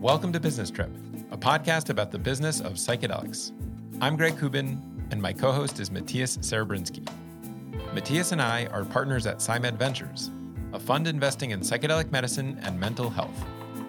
Welcome to Business Trip, a podcast about the business of psychedelics. I'm Greg Kubin, and my co-host is Matthias Serebrinsky. Matthias and I are partners at SciMed Ventures, a fund investing in psychedelic medicine and mental health.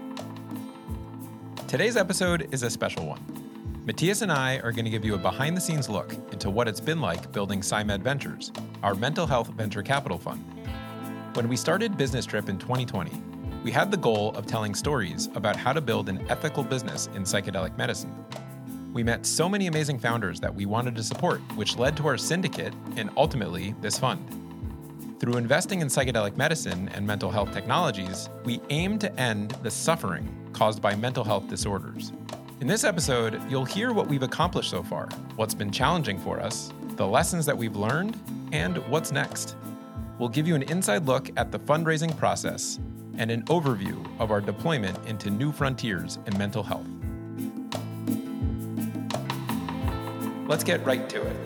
Today's episode is a special one. Matthias and I are going to give you a behind-the-scenes look into what it's been like building SciMed Ventures, our mental health venture capital fund. When we started Business Trip in 2020, we had the goal of telling stories about how to build an ethical business in psychedelic medicine. We met so many amazing founders that we wanted to support, which led to our syndicate and ultimately this fund. Through investing in psychedelic medicine and mental health technologies, we aim to end the suffering caused by mental health disorders. In this episode, you'll hear what we've accomplished so far, what's been challenging for us, the lessons that we've learned, and what's next. We'll give you an inside look at the fundraising process and an overview of our deployment into new frontiers in mental health. Let's get right to it.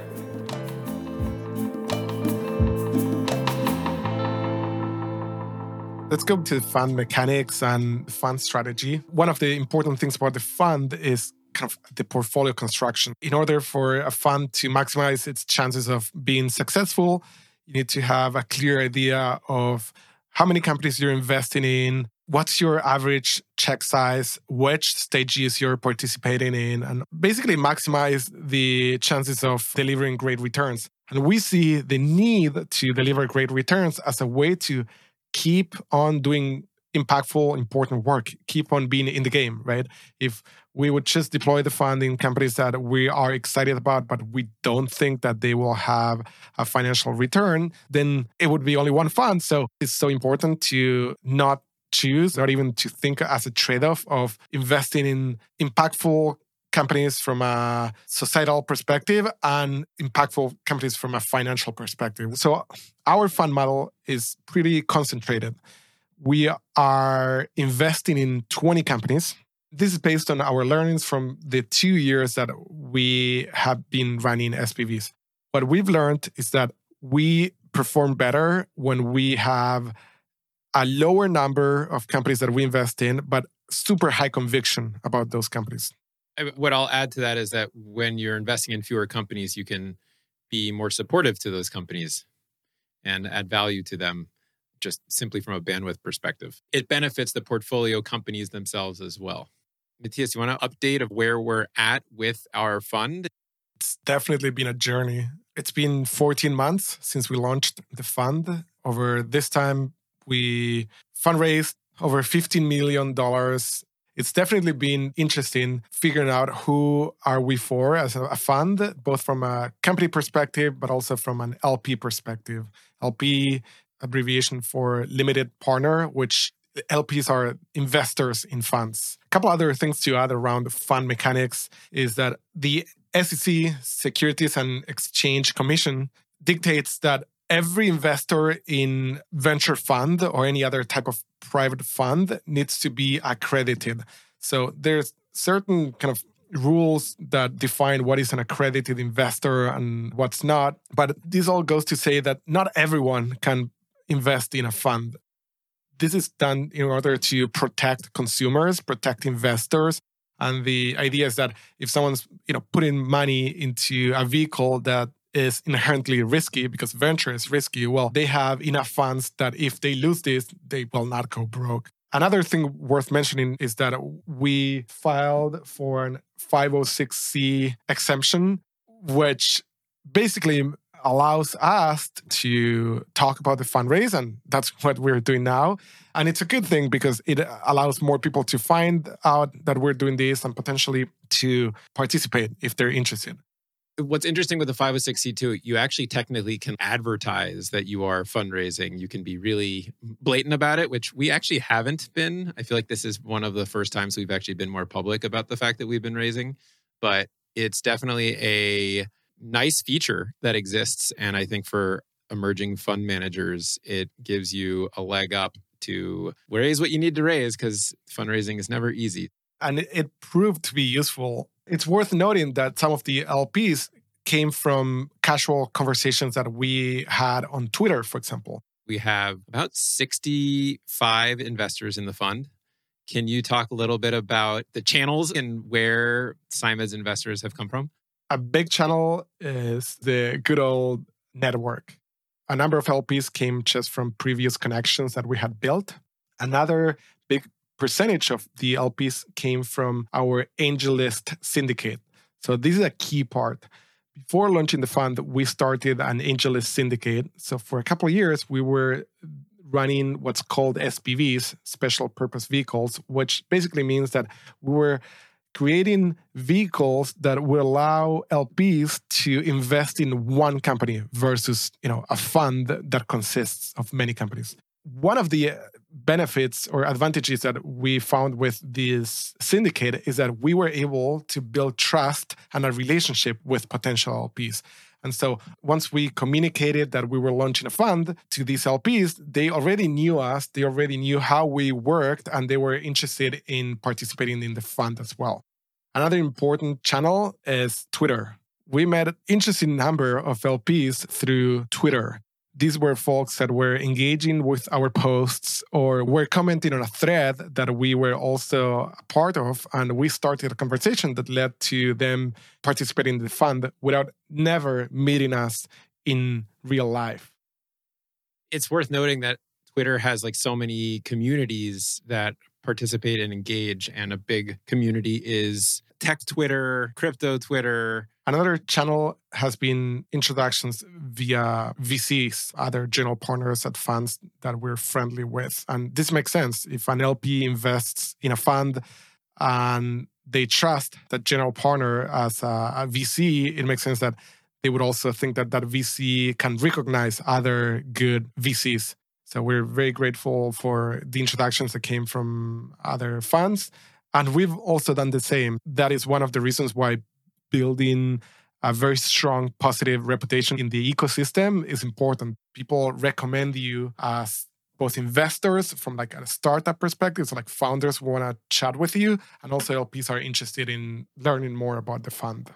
Let's go to fund mechanics and fund strategy. One of the important things about the fund is kind of the portfolio construction. In order for a fund to maximize its chances of being successful, you need to have a clear idea of how many companies you're investing in, what's your average check size, which stages you're participating in, and basically maximize the chances of delivering great returns. And we see the need to deliver great returns as a way to keep on doing impactful, important work, keep on being in the game, right? If we would just deploy the fund in companies that we are excited about, but we don't think that they will have a financial return, then it would be only one fund. So it's so important to not choose or even to think as a trade-off of investing in impactful companies from a societal perspective and impactful companies from a financial perspective. So our fund model is pretty concentrated. We are investing in 20 companies. This is based on our learnings from the 2 years that we have been running SPVs. What we've learned is that we perform better when we have a lower number of companies that we invest in, but super high conviction about those companies. What I'll add to that is that when you're investing in fewer companies, you can be more supportive to those companies and add value to them just simply from a bandwidth perspective. It benefits the portfolio companies themselves as well. Matthias, you want to update of where we're at with our fund? It's definitely been a journey. It's been 14 months since we launched the fund. Over this time, we fundraised over $15 million. It's definitely been interesting figuring out who are we for as a fund, both from a company perspective, but also from an LP perspective. LP, abbreviation for limited partner, which LPs are investors in funds. A couple other things to add around fund mechanics is that the SEC, Securities and Exchange Commission, dictates that every investor in venture fund or any other type of private fund needs to be accredited. So there's certain kind of rules that define what is an accredited investor and what's not. But this all goes to say that not everyone can invest in a fund. This is done in order to protect consumers, protect investors. And the idea is that if someone's putting money into a vehicle that is inherently risky because venture is risky, well, they have enough funds that if they lose this, they will not go broke. Another thing worth mentioning is that we filed for an 506c exemption, which basically allows us to talk about the fundraise, and that's what we're doing now. And it's a good thing because it allows more people to find out that we're doing this and potentially to participate if they're interested. What's interesting with the 506c2, you actually technically can advertise that you are fundraising. You can be really blatant about it, which we actually haven't been. I feel like this is one of the first times we've actually been more public about the fact that we've been raising. But it's definitely a nice feature that exists. And I think for emerging fund managers, it gives you a leg up to raise what you need to raise because fundraising is never easy. And it proved to be useful. It's worth noting that some of the LPs came from casual conversations that we had on Twitter, for example. We have about 65 investors in the fund. Can you talk a little bit about the channels and where SciMed's investors have come from? A big channel is the good old network. A number of LPs came just from previous connections that we had built. Another big percentage of the LPs came from our AngelList syndicate. So this is a key part. Before launching the fund, we started an AngelList syndicate. So for a couple of years, we were running what's called SPVs, special purpose vehicles, which basically means that we were creating vehicles that will allow LPs to invest in one company versus, a fund that consists of many companies. One of the benefits or advantages that we found with this syndicate is that we were able to build trust and a relationship with potential LPs. And so once we communicated that we were launching a fund to these LPs, they already knew us, they already knew how we worked, and they were interested in participating in the fund as well. Another important channel is Twitter. We met an interesting number of LPs through Twitter. These were folks that were engaging with our posts or were commenting on a thread that we were also a part of. And we started a conversation that led to them participating in the fund without never meeting us in real life. It's worth noting that Twitter has so many communities that participate and engage. And a big community is tech Twitter, crypto Twitter. Another channel has been introductions via VCs, other general partners at funds that we're friendly with. And this makes sense. If an LP invests in a fund and they trust that general partner as a VC, it makes sense that they would also think that that VC can recognize other good VCs. So we're very grateful for the introductions that came from other funds. And we've also done the same. That is one of the reasons why building a very strong positive reputation in the ecosystem is important. People recommend you as both investors from a startup perspective, so founders who want to chat with you, and also LPs are interested in learning more about the fund.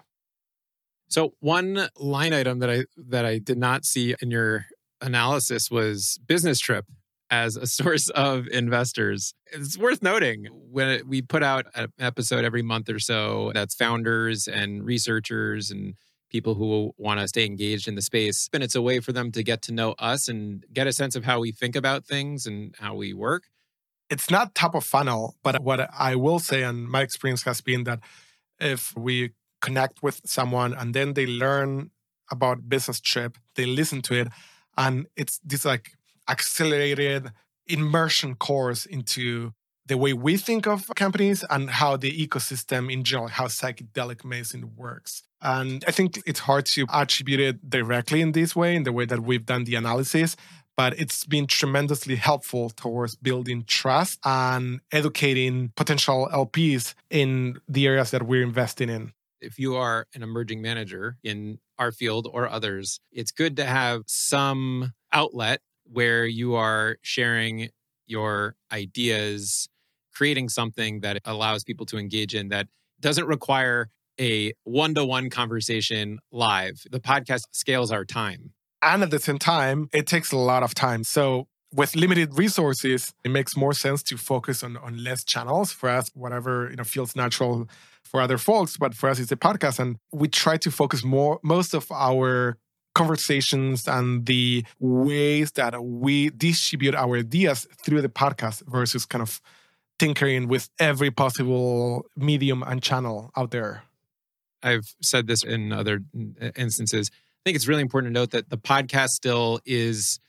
So one line item that I did not see in your analysis was business trip as a source of investors. It's worth noting when we put out an episode every month or so that's founders and researchers and people who want to stay engaged in the space. And it's a way for them to get to know us and get a sense of how we think about things and how we work. It's not top of funnel, but what I will say, and my experience has been that if we connect with someone and then they learn about Business Trip, they listen to it, and it's this accelerated immersion course into the way we think of companies and how the ecosystem in general, how psychedelic medicine works. And I think it's hard to attribute it directly in this way, in the way that we've done the analysis, but it's been tremendously helpful towards building trust and educating potential LPs in the areas that we're investing in. If you are an emerging manager in our field or others, it's good to have some outlet where you are sharing your ideas, creating something that allows people to engage in that doesn't require a one-to-one conversation live. The podcast scales our time. And at the same time, it takes a lot of time. So with limited resources, it makes more sense to focus on less channels. For us, whatever feels natural for other folks, but for us, it's a podcast. And we try to focus most of our conversations and the ways that we distribute our ideas through the podcast versus kind of tinkering with every possible medium and channel out there. I've said this in other instances. I think it's really important to note that the podcast still is,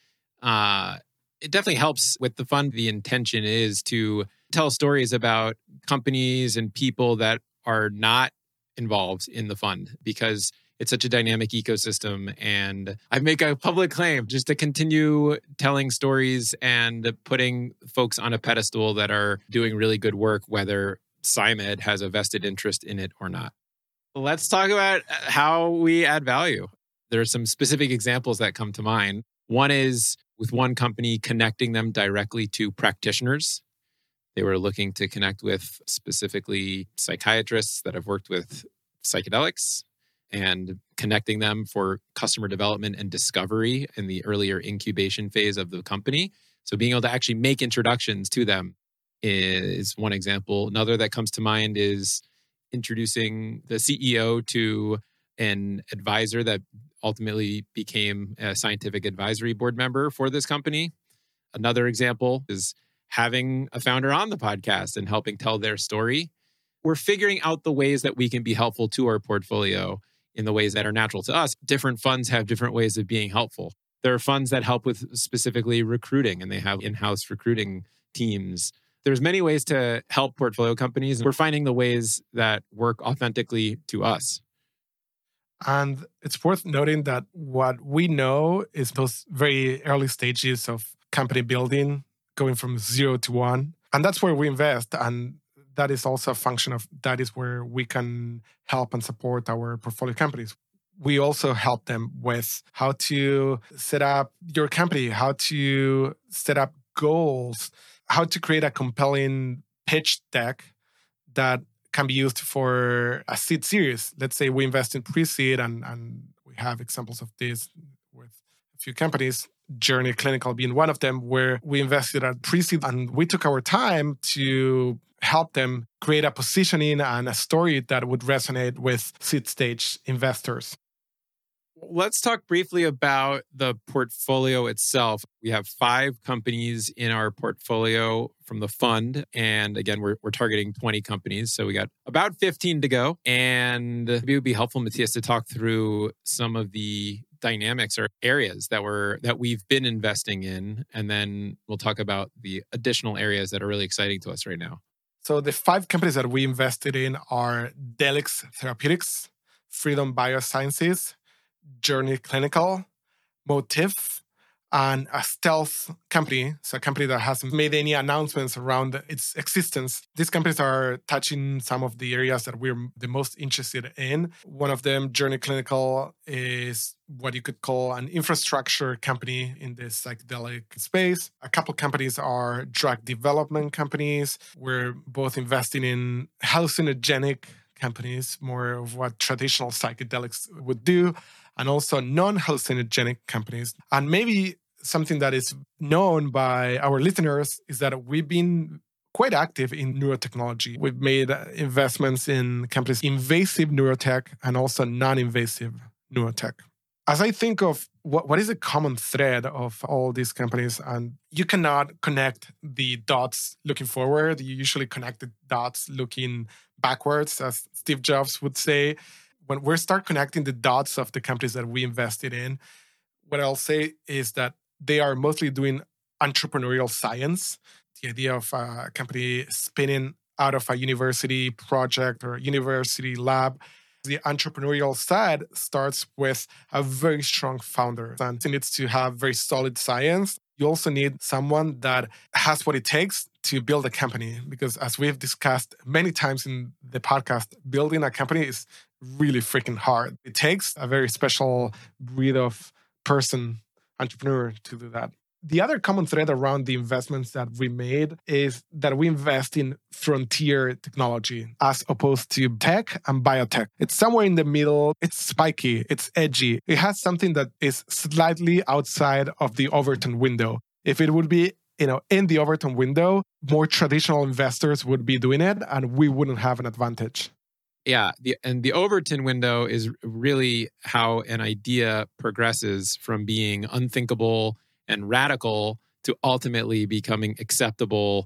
it definitely helps with the fund. The intention is to tell stories about companies and people that are not involved in the fund because it's such a dynamic ecosystem. And I make a public claim just to continue telling stories and putting folks on a pedestal that are doing really good work, whether SciMed has a vested interest in it or not. Let's talk about how we add value. There are some specific examples that come to mind. One is with one company connecting them directly to practitioners. They were looking to connect with specifically psychiatrists that have worked with psychedelics and connecting them for customer development and discovery in the earlier incubation phase of the company. So being able to actually make introductions to them. is one example. Another that comes to mind is introducing the CEO to an advisor that ultimately became a scientific advisory board member for this company. Another example is having a founder on the podcast and helping tell their story. We're figuring out the ways that we can be helpful to our portfolio in the ways that are natural to us. Different funds have different ways of being helpful. There are funds that help with specifically recruiting, and they have in-house recruiting teams. There's many ways to help portfolio companies, and we're finding the ways that work authentically to us. And it's worth noting that what we know is those very early stages of company building, going from 0 to 1. And that's where we invest. And that is also a function of that is where we can help and support our portfolio companies. We also help them with how to set up your company, how to set up goals, how to create a compelling pitch deck that can be used for a seed series. Let's say we invest in pre-seed, and we have examples of this with a few companies, Journey Clinical being one of them, where we invested at pre-seed and we took our time to help them create a positioning and a story that would resonate with seed stage investors. Let's talk briefly about the portfolio itself. We have 5 companies in our portfolio from the fund. And again, we're targeting 20 companies. So we got about 15 to go. And maybe it would be helpful, Matthias, to talk through some of the dynamics or areas that we've been investing in. And then we'll talk about the additional areas that are really exciting to us right now. So the 5 companies that we invested in are Delix Therapeutics, Freedom Biosciences, Journey Clinical, Motif, and a stealth company. So a company that hasn't made any announcements around its existence. These companies are touching some of the areas that we're the most interested in. One of them, Journey Clinical, is what you could call an infrastructure company in the psychedelic space. A couple companies are drug development companies. We're both investing in hallucinogenic companies, more of what traditional psychedelics would do, and also non-hallucinogenic companies. And maybe something that is known by our listeners is that we've been quite active in neurotechnology. We've made investments in companies, invasive neurotech and also non-invasive neurotech. As I think of what is a common thread of all these companies, and you cannot connect the dots looking forward. You usually connect the dots looking backwards, as Steve Jobs would say. When we start connecting the dots of the companies that we invested in, what I'll say is that they are mostly doing entrepreneurial science. The idea of a company spinning out of a university project or university lab. The entrepreneurial side starts with a very strong founder, and it needs to have very solid science. You also need someone that has what it takes to build a company, because as we've discussed many times in the podcast, building a company is really freaking hard. It takes a very special breed of person, entrepreneur, to do that. The other common thread around the investments that we made is that we invest in frontier technology as opposed to tech and biotech. It's somewhere in the middle. It's spiky. It's edgy. It has something that is slightly outside of the Overton window. If it would be, in the Overton window, more traditional investors would be doing it and we wouldn't have an advantage. Yeah, the Overton window is really how an idea progresses from being unthinkable and radical to ultimately becoming acceptable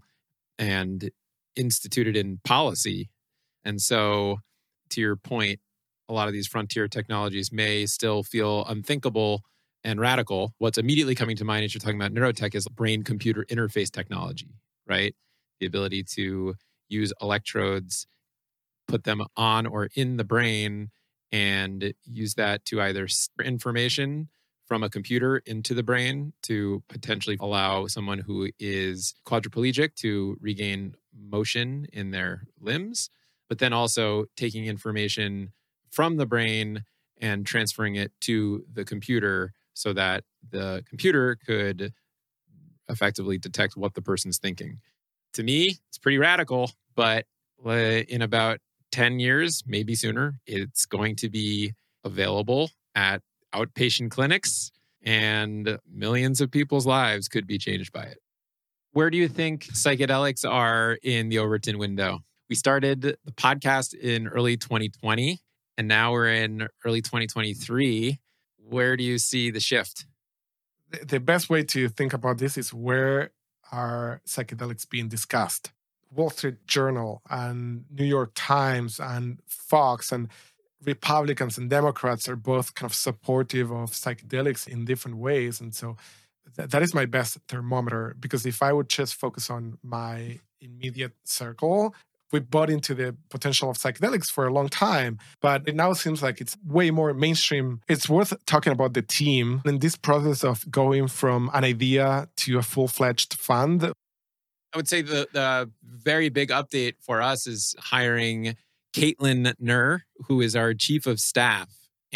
and instituted in policy. And so, to your point, a lot of these frontier technologies may still feel unthinkable and radical. What's immediately coming to mind as you're talking about neurotech is brain-computer interface technology, right? The ability to use electrodes, put them on or in the brain, and use that to either store information from a computer into the brain to potentially allow someone who is quadriplegic to regain motion in their limbs, but then also taking information from the brain and transferring it to the computer so that the computer could effectively detect what the person's thinking. To me, it's pretty radical, but in about 10 years, maybe sooner, it's going to be available at outpatient clinics, and millions of people's lives could be changed by it. Where do you think psychedelics are in the Overton window? We started the podcast in early 2020, and now we're in early 2023. Where do you see the shift? The best way to think about this is where are psychedelics being discussed? Wall Street Journal and New York Times and Fox and Republicans and Democrats are both kind of supportive of psychedelics in different ways. And so that is my best thermometer, because if I would just focus on my immediate circle, we bought into the potential of psychedelics for a long time, but it now seems like it's way more mainstream. It's worth talking about the team in this process of going from an idea to a full-fledged fund. I would say the very big update for us is hiring Caitlin Nur, who is our chief of staff.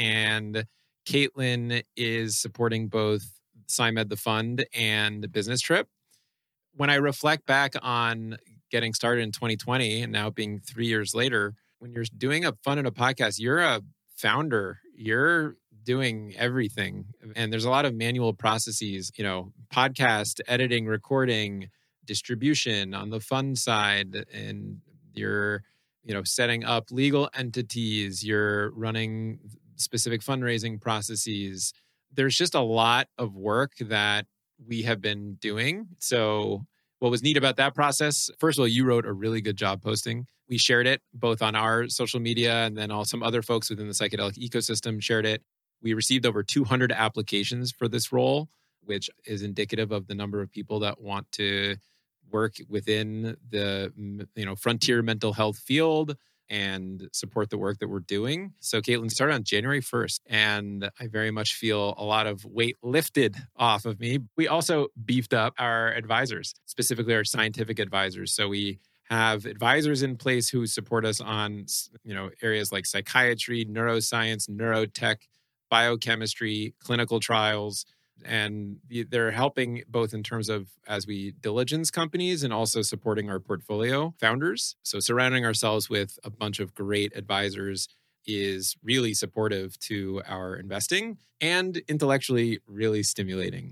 And Caitlin is supporting both SciMed, the fund, and Business Trip. When I reflect back on getting started in 2020 and now being 3 years later, when you're doing a fund and a podcast, you're a founder. You're doing everything. And there's a lot of manual processes, podcast, editing, recording, distribution on the fund side. And you're, setting up legal entities. You're running specific fundraising processes. There's just a lot of work that we have been doing. So what was neat about that process, first of all, you wrote a really good job posting. We shared it both on our social media, and then some other folks within the psychedelic ecosystem shared it. We received over 200 applications for this role, which is indicative of the number of people that want to work within the frontier mental health field and support the work that we're doing. So Caitlin started on January 1st, and I very much feel a lot of weight lifted off of me. We also beefed up our advisors, specifically our scientific advisors. So we have advisors in place who support us on, areas like psychiatry, neuroscience, neurotech, biochemistry, clinical trials. And they're helping both in terms of as we diligence companies and also supporting our portfolio founders. So surrounding ourselves with a bunch of great advisors is really supportive to our investing and intellectually really stimulating.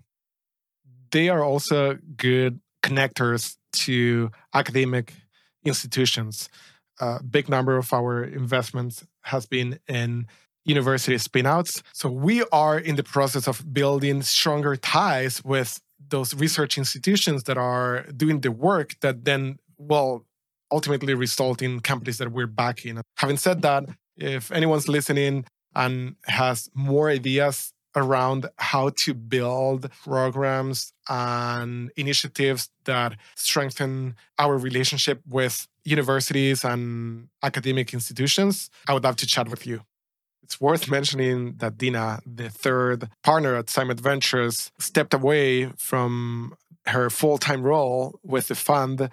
They are also good connectors to academic institutions. A big number of our investments has been in university spinouts. So we are in the process of building stronger ties with those research institutions that are doing the work that then will ultimately result in companies that we're backing. Having said that, if anyone's listening and has more ideas around how to build programs and initiatives that strengthen our relationship with universities and academic institutions, I would love to chat with you. It's worth mentioning that Dina, the third partner at SciMed Ventures, stepped away from her full-time role with the fund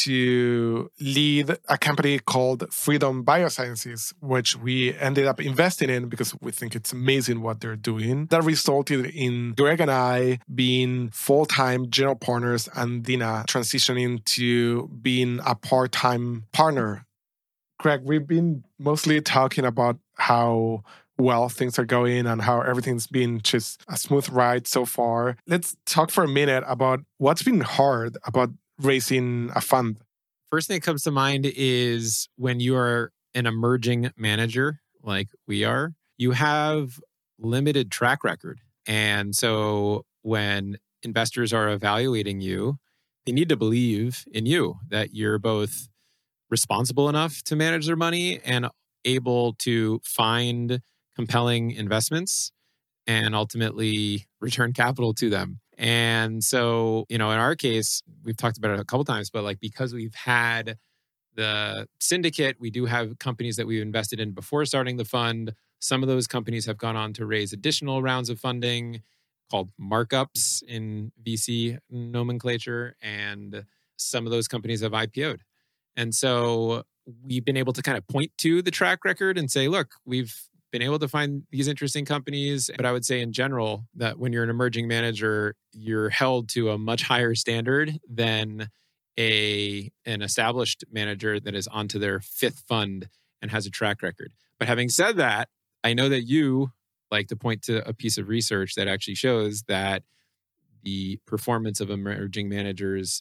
to lead a company called Freedom Biosciences, which we ended up investing in because we think it's amazing what they're doing. That resulted in Greg and I being full-time general partners and Dina transitioning to being a part-time partner. Greg, we've been mostly talking about how well things are going and how everything's been just a smooth ride so far. Let's talk for a minute about what's been hard about raising a fund. First thing that comes to mind is when you are an emerging manager like we are, you have limited track record. And so when investors are evaluating you, they need to believe in you, that you're both responsible enough to manage their money and able to find compelling investments and ultimately return capital to them. And so, in our case, we've talked about it a couple times, but because we've had the syndicate, we do have companies that we've invested in before starting the fund. Some of those companies have gone on to raise additional rounds of funding called markups in VC nomenclature. And some of those companies have IPO'd. And so we've been able to kind of point to the track record and say, look, we've been able to find these interesting companies. But I would say in general that when you're an emerging manager, you're held to a much higher standard than an established manager that is onto their fifth fund and has a track record. But having said that, I know that you like to point to a piece of research that actually shows that the performance of emerging managers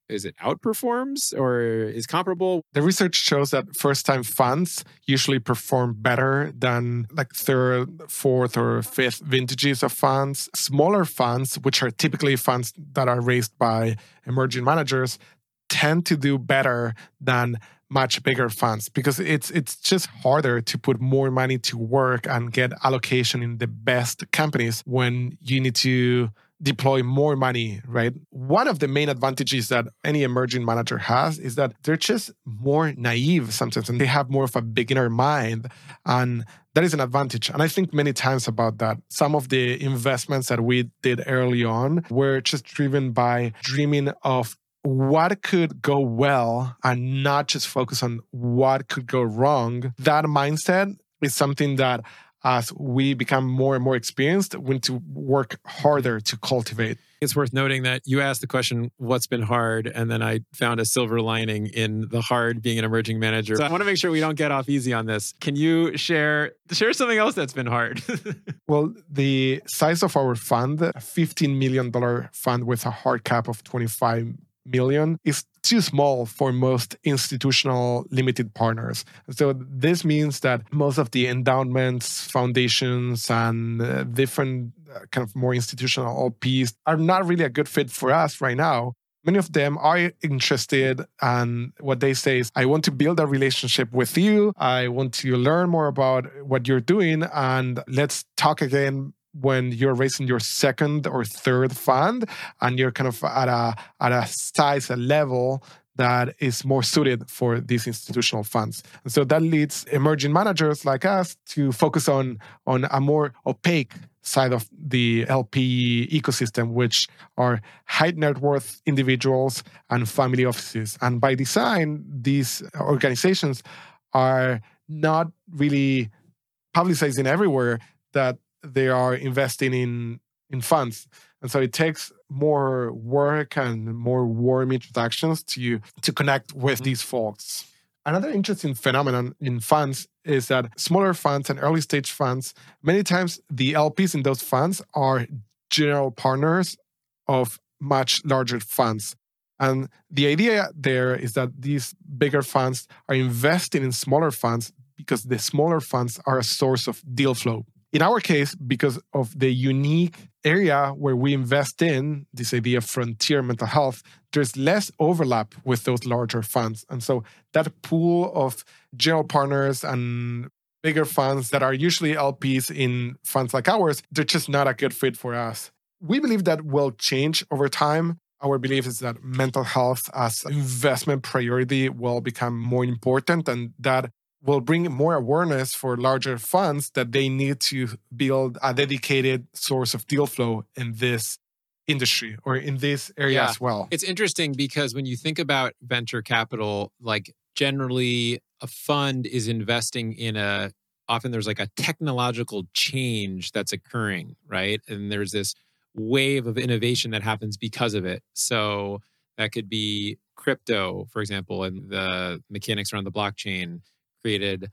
is it outperforms or is comparable? The research shows that first-time funds usually perform better than like third, fourth, or fifth vintages of funds. Smaller funds, which are typically funds that are raised by emerging managers, tend to do better than much bigger funds because it's just harder to put more money to work and get allocation in the best companies when you need to deploy more money, right? One of the main advantages that any emerging manager has is that they're just more naive sometimes and they have more of a beginner mind. And that is an advantage. And I think many times about that. Some of the investments that we did early on were just driven by dreaming of what could go well and not just focus on what could go wrong. That mindset is something that as we become more and more experienced, we need to work harder to cultivate. It's worth noting that you asked the question, what's been hard? And then I found a silver lining in the hard being an emerging manager. So I want to make sure we don't get off easy on this. Can you share something else that's been hard? Well, the size of our fund, a $15 million fund with a hard cap of 25 million, is too small for most institutional limited partners. So this means that most of the endowments, foundations, and different kind of more institutional LPs are not really a good fit for us right now. Many of them are interested, and what they say is, I want to build a relationship with you. I want to learn more about what you're doing, and let's talk again when you're raising your second or third fund and you're kind of at a size, a level that is more suited for these institutional funds. And so that leads emerging managers like us to focus on a more opaque side of the LP ecosystem, which are high net worth individuals and family offices. And by design, these organizations are not really publicizing everywhere that they are investing in funds. And so it takes more work and more warm introductions to connect with these folks. Another interesting phenomenon in funds is that smaller funds and early stage funds, many times the LPs in those funds are general partners of much larger funds. And the idea there is that these bigger funds are investing in smaller funds because the smaller funds are a source of deal flow. In our case, because of the unique area where we invest in, this idea of frontier mental health, there's less overlap with those larger funds. And so that pool of general partners and bigger funds that are usually LPs in funds like ours, they're just not a good fit for us. We believe that will change over time. Our belief is that mental health as investment priority will become more important, and that will bring more awareness for larger funds that they need to build a dedicated source of deal flow in this industry or in this area as well. It's interesting because when you think about venture capital, like generally a fund is investing in often there's like a technological change that's occurring, right? And there's this wave of innovation that happens because of it. So that could be crypto, for example, and the mechanics around the blockchain created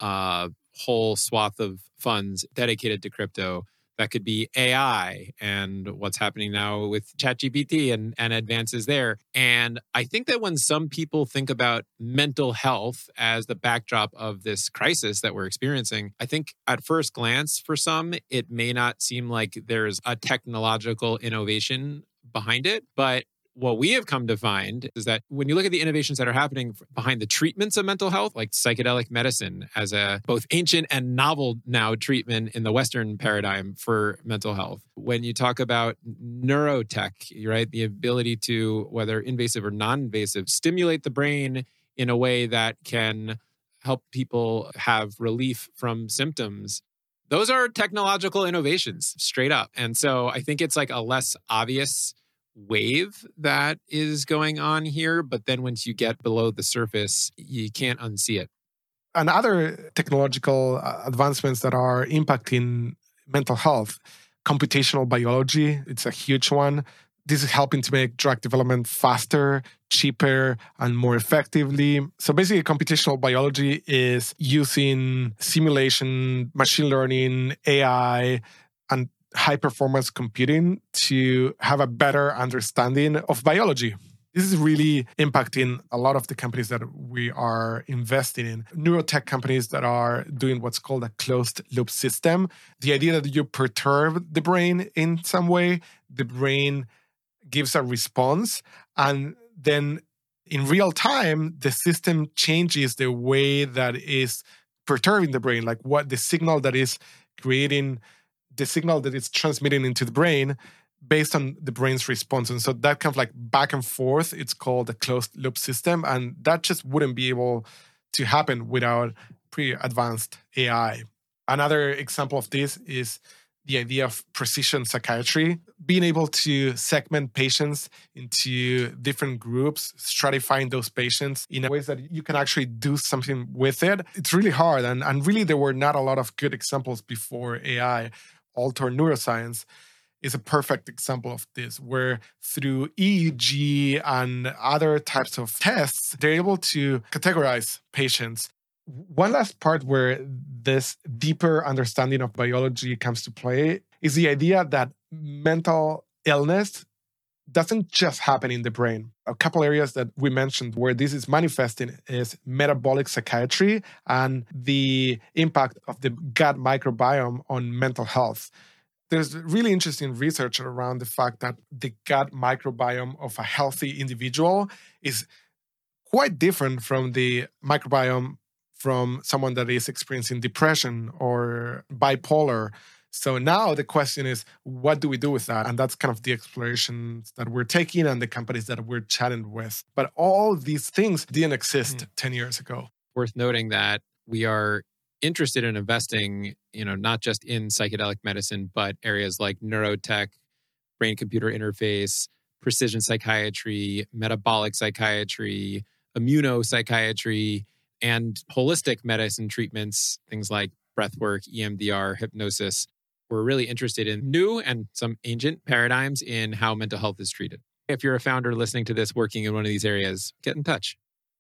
a whole swath of funds dedicated to crypto. That could be AI and what's happening now with ChatGPT and advances there. And I think that when some people think about mental health as the backdrop of this crisis that we're experiencing, I think at first glance for some, it may not seem like there's a technological innovation behind it. But what we have come to find is that when you look at the innovations that are happening behind the treatments of mental health, like psychedelic medicine as a both ancient and novel now treatment in the Western paradigm for mental health. When you talk about neurotech, right, the ability to, whether invasive or non-invasive, stimulate the brain in a way that can help people have relief from symptoms. Those are technological innovations, straight up. And so I think it's like a less obvious wave that is going on here, but then once you get below the surface, you can't unsee it. And other technological advancements that are impacting mental health, computational biology, it's a huge one. This is helping to make drug development faster, cheaper, and more effectively. So basically, computational biology is using simulation, machine learning, AI, and high-performance computing to have a better understanding of biology. This is really impacting a lot of the companies that we are investing in. Neurotech companies that are doing what's called a closed loop system. The idea that you perturb the brain in some way, the brain gives a response, and then in real time, the system changes the way that is perturbing the brain, like what the signal that is creating, the signal that it's transmitting into the brain based on the brain's response. And so that kind of like back and forth, it's called a closed loop system. And that just wouldn't be able to happen without pretty advanced AI. Another example of this is the idea of precision psychiatry, being able to segment patients into different groups, stratifying those patients in ways that you can actually do something with it. It's really hard. And really, there were not a lot of good examples before AI. Altor Neuroscience is a perfect example of this, where through EEG and other types of tests, they're able to categorize patients. One last part where this deeper understanding of biology comes to play is the idea that mental illness doesn't just happen in the brain. A couple areas that we mentioned where this is manifesting is metabolic psychiatry and the impact of the gut microbiome on mental health. There's really interesting research around the fact that the gut microbiome of a healthy individual is quite different from the microbiome from someone that is experiencing depression or bipolar. So now the question is, what do we do with that? And that's kind of the explorations that we're taking and the companies that we're chatting with. But all these things didn't exist 10 years ago. Worth noting that we are interested in investing, not just in psychedelic medicine, but areas like neurotech, brain-computer interface, precision psychiatry, metabolic psychiatry, immunopsychiatry, and holistic medicine treatments, things like breathwork, EMDR, hypnosis. We're really interested in new and some ancient paradigms in how mental health is treated. If you're a founder listening to this working in one of these areas, get in touch.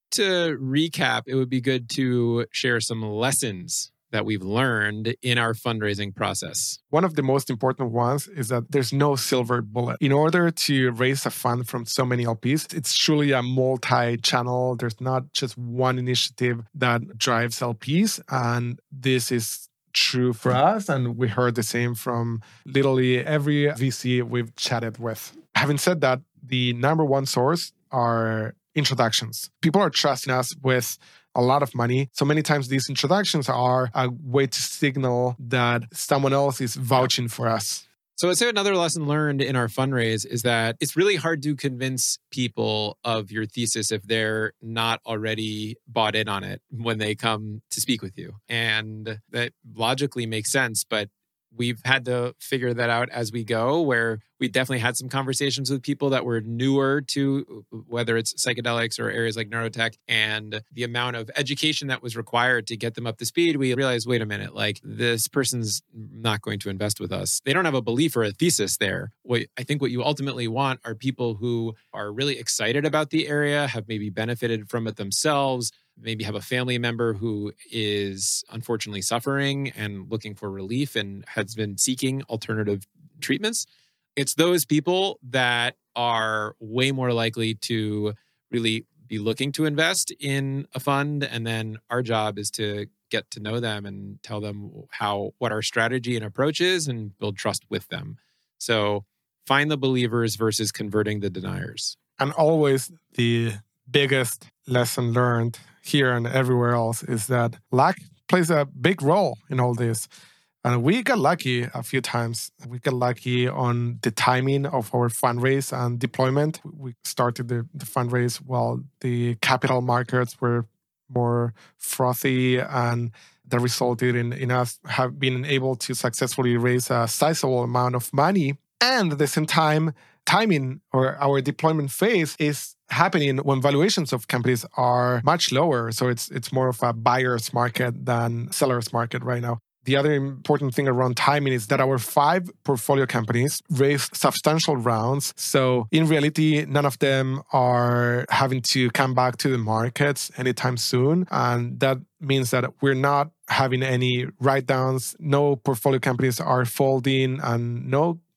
To recap, it would be good to share some lessons that we've learned in our fundraising process. One of the most important ones is that there's no silver bullet. In order to raise a fund from so many LPs, it's truly a multi-channel. There's not just one initiative that drives LPs. And this is true for us. And we heard the same from literally every VC we've chatted with. Having said that, the number one source are introductions. People are trusting us with a lot of money. So many times these introductions are a way to signal that someone else is vouching for us. So I'd say another lesson learned in our fundraise is that it's really hard to convince people of your thesis if they're not already bought in on it when they come to speak with you. And that logically makes sense, but we've had to figure that out as we go, where we definitely had some conversations with people that were newer to whether it's psychedelics or areas like neurotech, and the amount of education that was required to get them up to speed. We realized, wait a minute, like this person's not going to invest with us. They don't have a belief or a thesis there. I think what you ultimately want are people who are really excited about the area, have maybe benefited from it themselves, maybe have a family member who is unfortunately suffering and looking for relief and has been seeking alternative treatments. It's those people that are way more likely to really be looking to invest in a fund. And then our job is to get to know them and tell them what our strategy and approach is and build trust with them. So find the believers versus converting the deniers. And always the biggest lesson learned here and everywhere else is that luck plays a big role in all this. And we got lucky a few times. We got lucky on the timing of our fundraise and deployment. We started the fundraise while the capital markets were more frothy, and that resulted in us have been able to successfully raise a sizable amount of money. And at the same time, timing or our deployment phase is happening when valuations of companies are much lower. So it's more of a buyer's market than seller's market right now. The other important thing around timing is that our 5 portfolio companies raised substantial rounds. So in reality, none of them are having to come back to the markets anytime soon. And that means that we're not having any write-downs. No portfolio companies are folding, and no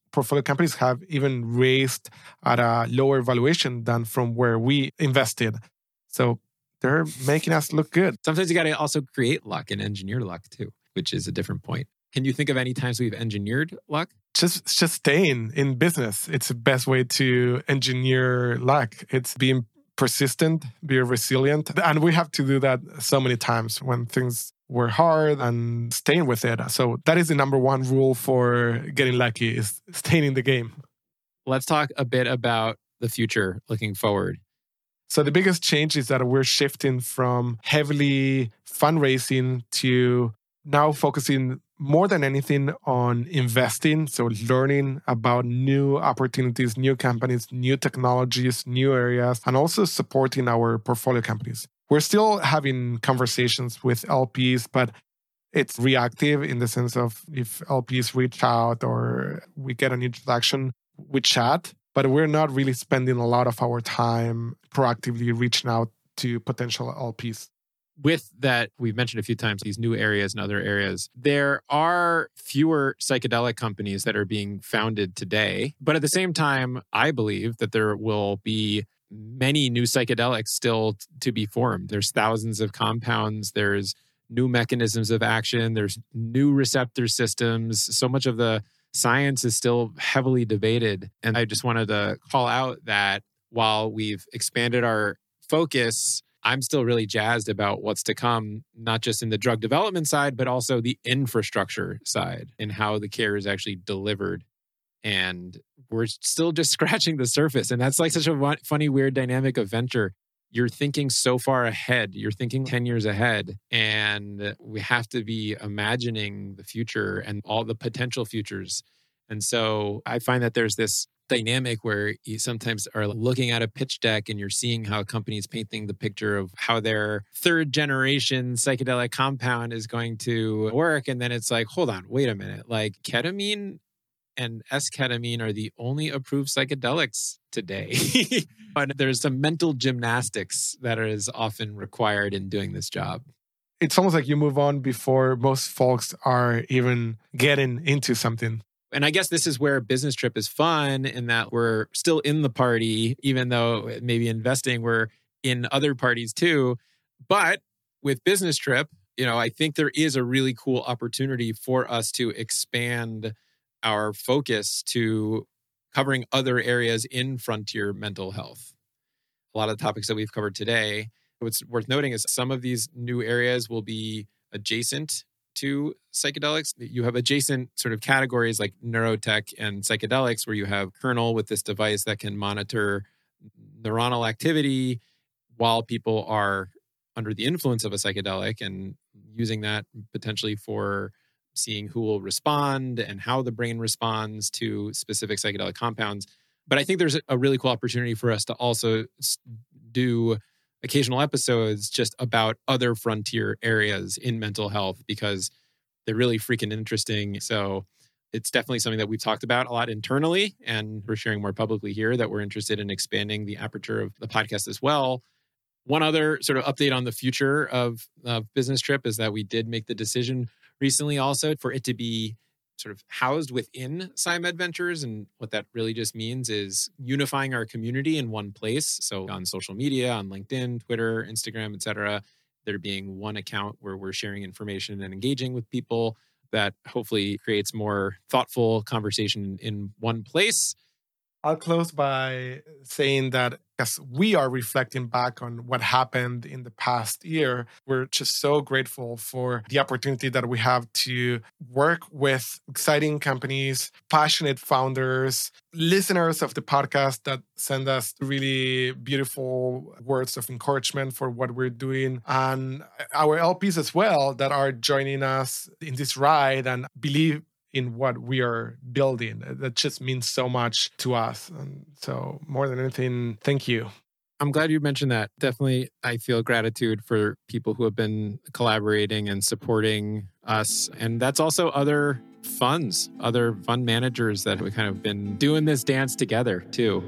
portfolio companies have even raised at a lower valuation than from where we invested. So they're making us look good. Sometimes you got to also create luck and engineer luck too, which is a different point. Can you think of any times we've engineered luck? Just staying in business. It's the best way to engineer luck. It's being persistent, be resilient. And we have to do that so many times when things were hard and staying with it. So that is the number one rule for getting lucky, is staying in the game. Let's talk a bit about the future looking forward. So the biggest change is that we're shifting from heavily fundraising to now focusing more than anything on investing. So learning about new opportunities, new companies, new technologies, new areas, and also supporting our portfolio companies. We're still having conversations with LPs, but it's reactive in the sense of if LPs reach out or we get an introduction, we chat, but we're not really spending a lot of our time proactively reaching out to potential LPs. With that, we've mentioned a few times these new areas and other areas. There are fewer psychedelic companies that are being founded today. But at the same time, I believe that there will be many new psychedelics still to be formed. There's thousands of compounds. There's new mechanisms of action. There's new receptor systems. So much of the science is still heavily debated. And I just wanted to call out that while we've expanded our focus, I'm still really jazzed about what's to come, not just in the drug development side, but also the infrastructure side and how the care is actually delivered. And we're still just scratching the surface. And that's like such a funny, weird dynamic of venture. You're thinking so far ahead. You're thinking 10 years ahead. And we have to be imagining the future and all the potential futures. And so I find that there's this dynamic where you sometimes are looking at a pitch deck and you're seeing how a company is painting the picture of how their third generation psychedelic compound is going to work. And then it's like, hold on, wait a minute. Like ketamine and S-ketamine are the only approved psychedelics today. And there's some mental gymnastics that is often required in doing this job. It's almost like you move on before most folks are even getting into something. And I guess this is where Business Trip is fun in that we're still in the party, even though maybe investing, we're in other parties too. But with Business Trip, I think there is a really cool opportunity for us to expand our focus to covering other areas in frontier mental health. A lot of the topics that we've covered today, what's worth noting is some of these new areas will be adjacent to psychedelics. You have adjacent sort of categories like neurotech and psychedelics, where you have Kernel with this device that can monitor neuronal activity while people are under the influence of a psychedelic, and using that potentially for seeing who will respond and how the brain responds to specific psychedelic compounds. But I think there's a really cool opportunity for us to also do occasional episodes just about other frontier areas in mental health, because they're really freaking interesting. So it's definitely something that we've talked about a lot internally, and we're sharing more publicly here that we're interested in expanding the aperture of the podcast as well. One other sort of update on the future of Business Trip is that we did make the decision recently also for it to be sort of housed within SciMed Ventures. And what that really just means is unifying our community in one place. So on social media, on LinkedIn, Twitter, Instagram, et cetera, there being one account where we're sharing information and engaging with people that hopefully creates more thoughtful conversation in one place. I'll close by saying that as we are reflecting back on what happened in the past year, we're just so grateful for the opportunity that we have to work with exciting companies, passionate founders, listeners of the podcast that send us really beautiful words of encouragement for what we're doing, and our LPs as well that are joining us in this ride and believe in what we are building. That just means so much to us. And so more than anything, thank you. I'm glad you mentioned that. Definitely, I feel gratitude for people who have been collaborating and supporting us. And that's also other funds, other fund managers that we kind of been doing this dance together too.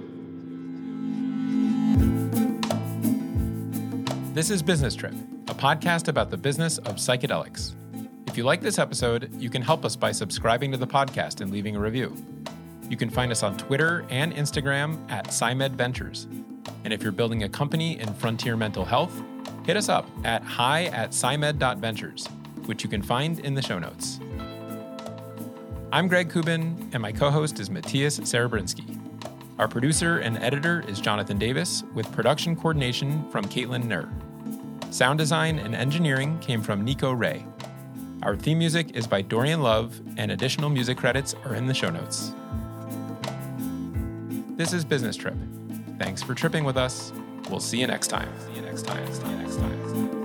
This is Business Trip, a podcast about the business of psychedelics. If you like this episode, you can help us by subscribing to the podcast and leaving a review. You can find us on Twitter and Instagram at SciMed Ventures. And if you're building a company in frontier mental health, hit us up at hi@scimed.ventures, which you can find in the show notes. I'm Greg Kubin, and my co-host is Matthias Serebrinsky. Our producer and editor is Jonathan Davis, with production coordination from Caitlin Nur. Sound design and engineering came from Nico Ray. Our theme music is by Dorian Love, and additional music credits are in the show notes. This is Business Trip. Thanks for tripping with us. We'll see you next time.